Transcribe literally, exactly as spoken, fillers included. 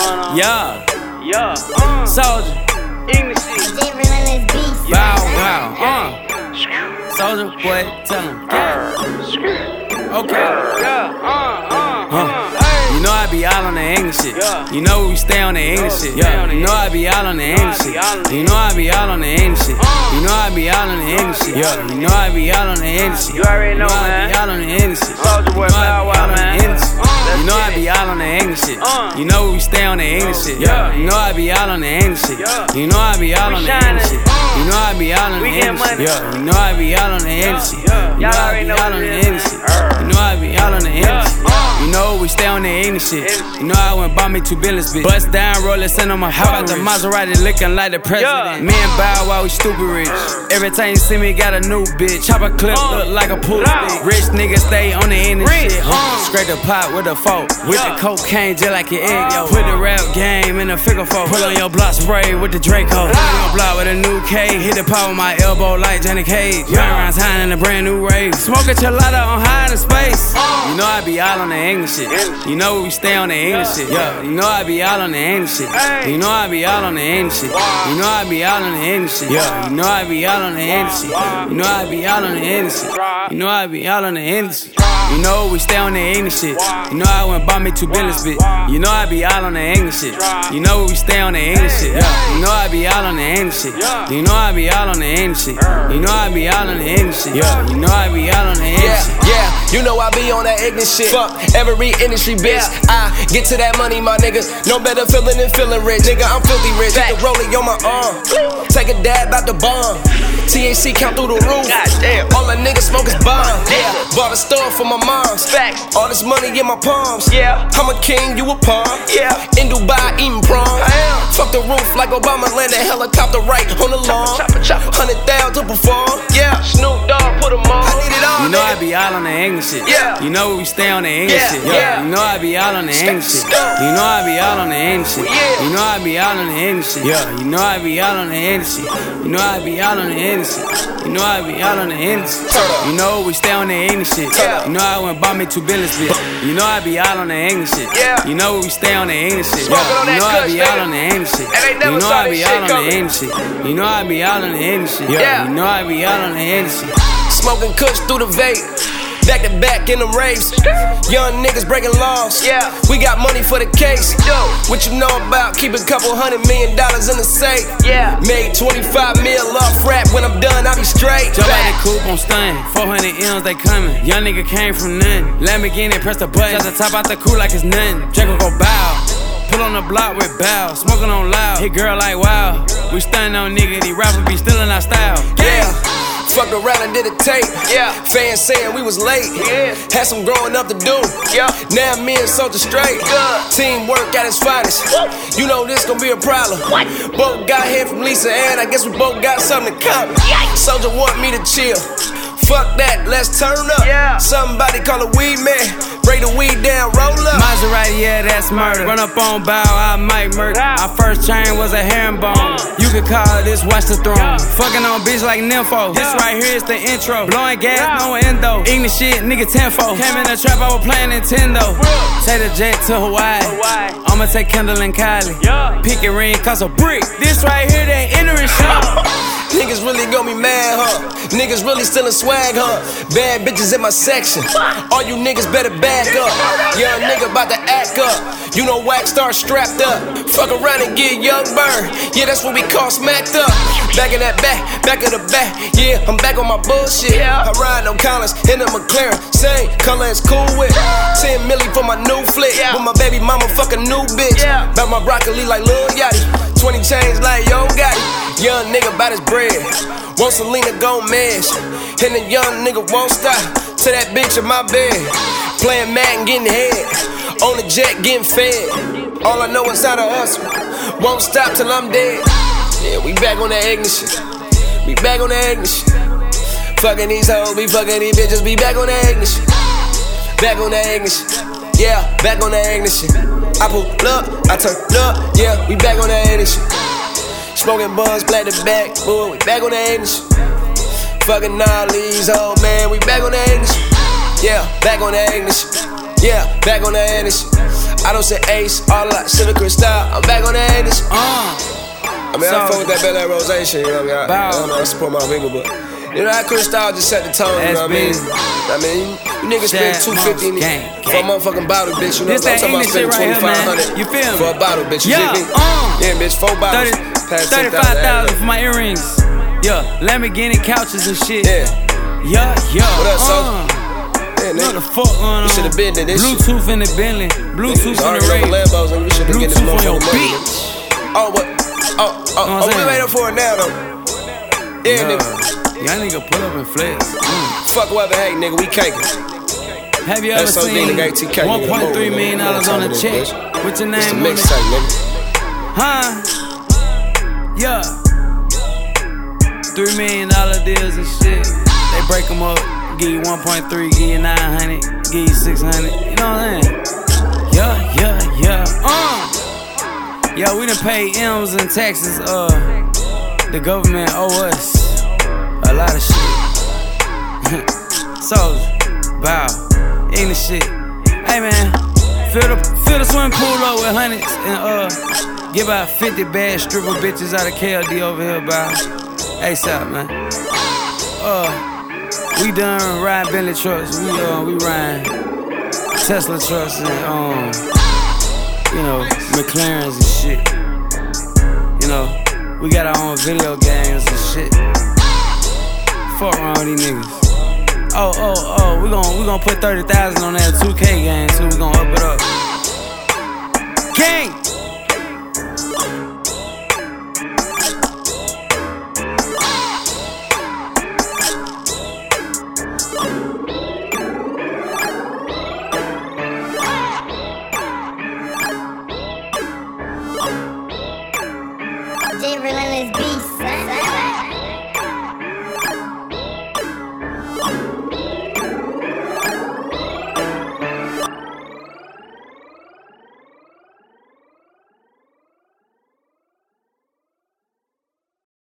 going on? Yeah. Yeah. Uh. Soldier. Ignition. Bow wow. Uh. Soldier boy, tell him. Okay. Yeah. Uh. Uh. Huh. Hey. You know I be all on the English shit. Yeah. You know we stay on the English shit. Yeah. You know I be all on the English shit. You know I be all on the English shit. You know I be all on the English shit. Yeah. You know I be all on the English shit. You already know, man. I be all on the English shit. Soldier boy, Bow Wow, man. You know I be all on the English shit. You know we stay on the English shit. Yeah. You know I be all on the English shit. You know I be all on the English shit. You know I be all on the English shit. Yeah. You know I be all on the English shit. You know I be all on the English shit. You know I be all on the English shit. You know we stay on the English shit. You know I went bought me two billions, bitch. Bust down, roll it, send on my How about the Maserati looking like the president? Me and Bow Wow, we stupid rich. Every time you see me, got a new bitch. Chopper clip look like a pool stick. Rich niggas stay on the English shit. Huh? Scrape the pot with a fork. With the cocaine just like your egg, yo. Put the rap game in a figure four. Put on your block spray with the Draco. Put on your block with a new K. Hit the pot with my elbow like Johnny Cage. Run around town in a brand new rave. Smoke a chilada on high in space. You know I be all on the English shit. You know we stay on the English shit. Yeah. You know I be all on the English shit. You know I be all on the English shit. You know I be all on the English shit. Yeah. You know I be all on the English shit. You know I be all on the English shit. You know I be all on the English shit. You know we stay on the English shit. You know I went bought me two billions, bitch. You know I be all on the English shit. You know we stay on the English shit. Yeah. You know I be all on the English shit. You know I be all on the English shit. You know I be all on the English shit. Yeah. You know I be all on the English shit. Yeah, yeah. You know I be on that ignorant shit. Fuck every industry, bitch. I get to that money, my nigga. No better feeling than feeling rich. Nigga, I'm filthy rich. Get the rollie on my arm. Take a dab out the bomb. T H C count through the roof. All a nigga smoke is bomb. Bought a store for my mom's. Facts. All this money in my palms. Yeah. I'm a king, you a pawn. Yeah. In Dubai eating prawn. Fuck the roof like Obama landed helicopter right on the lawn. Hundred thousand to perform. Yeah. Snoop Dogg put them on. I need it all. You know I be all on the English shit. Yeah. You know we stay on the English Yeah. shit. Yeah. You know I be all on the English shit. You know I be all on the English shit. You know I be all on the English shit. Yeah. You know I be all on the English shit. You know I be all on the English shit. You know I be all on the English shit. You know we stay on the English shit. You know I went bought me two billions, bitch. You know I be all on the English shit. You know we stay on the English shit. Yeah. You know I be all on the English shit. You know I be all on the English shit. You know I be all on the English shit. Yeah. You know I be all on the English shit. Smoking kush through the vape. Back to back in the race. Young niggas breaking laws. Yeah. We got money for the case. Yo. What you know about keep a couple hundred million dollars in the safe? Yeah. Made twenty-five mil off rap. When I'm done, I be straight. Jump out the coupe on stun. four hundred M's, they coming. Young nigga came from nothing. Lamborghini, press the button. Shut the top out the coupe like it's nothing. Draco go bow. Put on the block with bow. Smoking on loud. Hit girl like wow. We stunning on nigga. These rappers be stealing our style. Yeah. Fucked around and did a tape. Yeah. Fans saying we was late. Yeah. Had some growing up to do. Yeah. Now me and Soldier straight. Good. Teamwork at its finest. Woo. You know this gon' be a problem. What? Both got hit from Lisa and I guess we both got something in common. Soldier want me to chill. Fuck that, let's turn up. Yeah. Somebody call a weed man. Break the weed down, roll up. Maserati, yeah, that's murder. Run up on Bow, I might murder. My first chain was a herringbone. You could call this Watch the Throne. Fucking on bitch like Nympho. This right here is the intro. Blowing gas, no endo. English shit, nigga tenfold. Came in the trap, I was playing Nintendo. Take the jet to Hawaii. I'ma take Kendall and Kylie. Pick a ring, cost a brick. This right here, they entering shit. Niggas really gon' be mad, huh? Niggas really stealing swag, huh? Bad bitches in my section. All you niggas better back up. Young nigga about to act up. You know Wax Star strapped up. Fuck around and get Young Bird. Yeah, that's what we call smacked up. Back in that back, back of the back. Yeah, I'm back on my bullshit. I ride on Collins in a McLaren. Same color as cool with. ten milli for my new flick. With my baby mama fuck a new bitch. Back my broccoli like Lil Yachty. twenty chains like Yo Gotti. Young nigga bout his bread. Want Selena Gomez. And the young nigga won't stop to that bitch in my bed. Playing Madden, getting head. On the jet, getting fed. All I know is how to hustle. Won't stop till I'm dead. Yeah, we back on that ignition. We back on that ignition. Fucking these hoes, we fucking these bitches. We back on that ignition. Back on that ignition. Yeah, back on that ignition. I pull up, I turn up. Yeah, we back on that ignition. Smoking buns, black to back, boy, we back on the ignition. Fucking all these old man, we back on the ignition. Yeah, back on the ignition. Yeah, back on the ignition. I don't say ace, all that shit of crystal. I'm back on the haters. Uh, I mean, so, I fuck with that Bel Air Rose shit, you know what I mean? I, I don't know, I support my people, but you know, that crystal just set the tone, you know what I mean? I mean, you niggas spend two fifty for a motherfucking bottle, bitch. You know what I'm talking about? Spending twenty-five hundred for a bottle, bitch. You yeah, dig me? Uh, yeah, bitch, four bottles. thirty-five thousand for my earrings. Yeah, Lamborghini couches and shit. Yeah. Yeah, yeah. What up, son? Uh, Yeah, nigga. what the fuck going on? You should've been in this Bluetooth in the Bentley. Bluetooth in the Ray. Lambos and we should've get this Bluetooth on your motherfucking money. bitch. Oh, what? Oh, oh, oh, we made up for it now, though. Yeah, Yeah. nigga. Y'all nigga pull up and flex. Mm. Fuck whoever hate, nigga. We caking. Have you ever That's so seen nigga, A T K, one point three nigga. million dollars on a check with your It's the name on it? mixtape, nigga. Huh? Yeah. Three million dollar deals and shit. They break them up, give you one point three, give you nine hundred, give you six hundred. You know what I'm saying? Yeah, yeah, yeah. Uh. Yeah, we done paid M's and taxes. Uh, the government owe us a lot of shit. Soldier, bow, English shit. Hey man, fill the fill the swimming pool up with hundreds and uh, give out fifty bad stripper bitches out of K L D over here, bow. ASAP, man. Uh, we done riding Bentley trucks. We uh, we riding Tesla trucks and um, you know, McLarens and shit. You know, we got our own video games and shit. Fuck wrong with these niggas. Oh, oh, oh, we gon' we gon' put thirty thousand on that two K game too. We gon' up it up. King. J Relentless Beast.